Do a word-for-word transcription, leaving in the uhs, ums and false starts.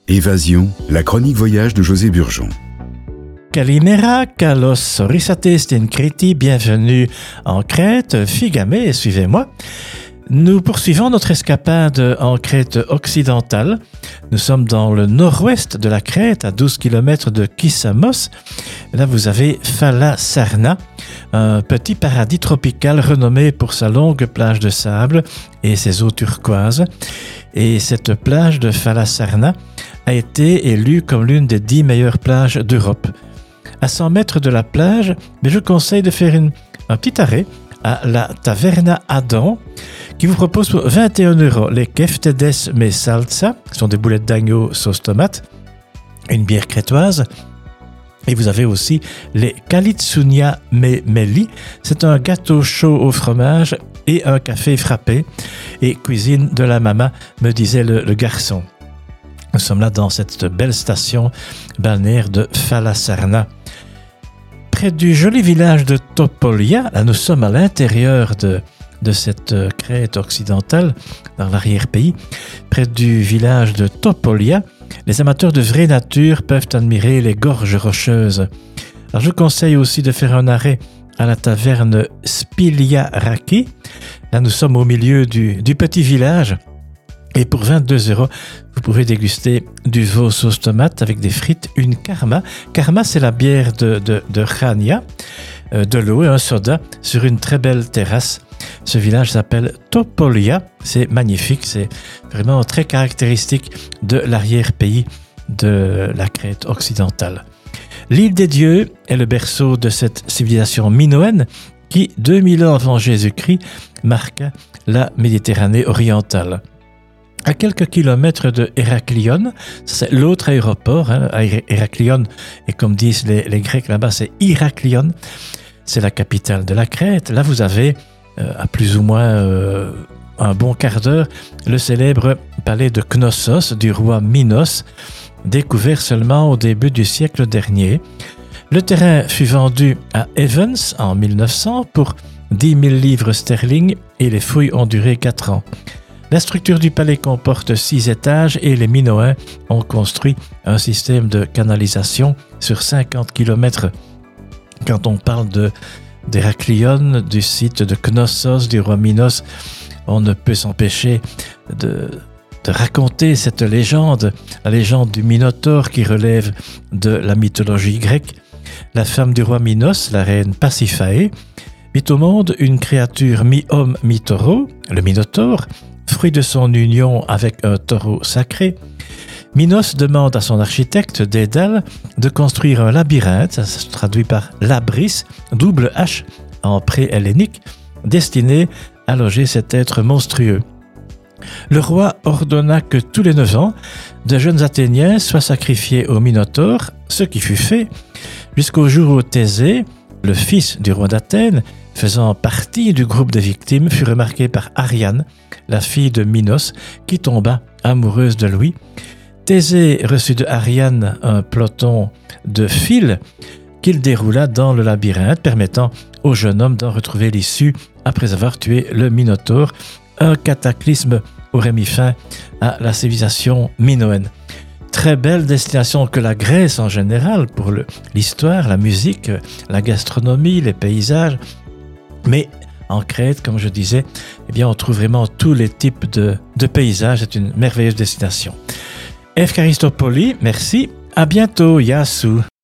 Évasion, la chronique voyage de José Burgeon. Kalimera, Kalos, Risates in Criti, bienvenue en Crète, Figamé, suivez-moi. Nous poursuivons notre escapade en Crète occidentale. Nous sommes dans le nord-ouest de la Crète, à douze kilomètres de Kissamos. Là, vous avez Falasarna, un petit paradis tropical renommé pour sa longue plage de sable et ses eaux turquoises. Et cette plage de Falasarna a été élue comme l'une des dix meilleures plages d'Europe. À cent mètres de la plage, mais je conseille de faire une, un petit arrêt à la Taverna Adam, qui vous propose pour vingt et un euros les keftedes me salsa, qui sont des boulettes d'agneau sauce tomate, une bière crétoise. Et vous avez aussi les kalitsunia me meli, c'est un gâteau chaud au fromage et un café frappé. Et cuisine de la mama, me disait le, le garçon. Nous sommes là dans cette belle station balnéaire de Falasarna. Près du joli village de Topolia, là nous sommes à l'intérieur de, de cette Crète occidentale, dans l'arrière-pays. Près du village de Topolia, les amateurs de vraie nature peuvent admirer les gorges rocheuses. Alors je vous conseille aussi de faire un arrêt à la taverne Spiliaraki. Là nous sommes au milieu du, du petit village. Et pour vingt-deux euros, vous pourrez déguster du veau sauce tomate avec des frites, une karma. Karma, c'est la bière de, de, de Chania, euh, de l'eau et un soda sur une très belle terrasse. Ce village s'appelle Topolia. C'est magnifique, c'est vraiment très caractéristique de l'arrière-pays de la Crète occidentale. L'île des dieux est le berceau de cette civilisation minoenne qui, deux mille ans avant Jésus-Christ, marqua la Méditerranée orientale. À quelques kilomètres de Héraclion, c'est l'autre aéroport, hein, Héraclion, et comme disent les, les Grecs là-bas, c'est Iraklion, c'est la capitale de la Crète. Là, vous avez, euh, à plus ou moins euh, un bon quart d'heure, le célèbre palais de Knossos du roi Minos, découvert seulement au début du siècle dernier. Le terrain fut vendu à Evans en mille neuf cents pour dix mille livres sterling et les fouilles ont duré quatre ans. La structure du palais comporte six étages et les Minoens ont construit un système de canalisation sur cinquante kilomètres. Quand on parle de, d'Héraclion, du site de Knossos, du roi Minos, on ne peut s'empêcher de, de raconter cette légende, la légende du Minotaure qui relève de la mythologie grecque. La femme du roi Minos, la reine Pasiphae, mit au monde une créature mi-homme, mi-taureau, le Minotaure, fruit de son union avec un taureau sacré. Minos demande à son architecte Dédale de construire un labyrinthe, ça se traduit par labris, double H en pré-hellénique, destiné à loger cet être monstrueux. Le roi ordonna que tous les neuf ans, de jeunes Athéniens soient sacrifiés au Minotaure, ce qui fut fait, jusqu'au jour où Thésée, le fils du roi d'Athènes, faisant partie du groupe des victimes, fut remarqué par Ariane, la fille de Minos, qui tomba amoureuse de lui. Thésée reçut de Ariane un peloton de fils qu'il déroula dans le labyrinthe, permettant au jeune homme d'en retrouver l'issue après avoir tué le Minotaure. Un cataclysme aurait mis fin à la civilisation minoenne. Très belle destination que la Grèce en général pour le, l'histoire, la musique, la gastronomie, les paysages. Mais en Crète, comme je disais, eh bien, on trouve vraiment tous les types de, de paysages. C'est une merveilleuse destination. Efkaristopoli, merci. À bientôt, Yassou.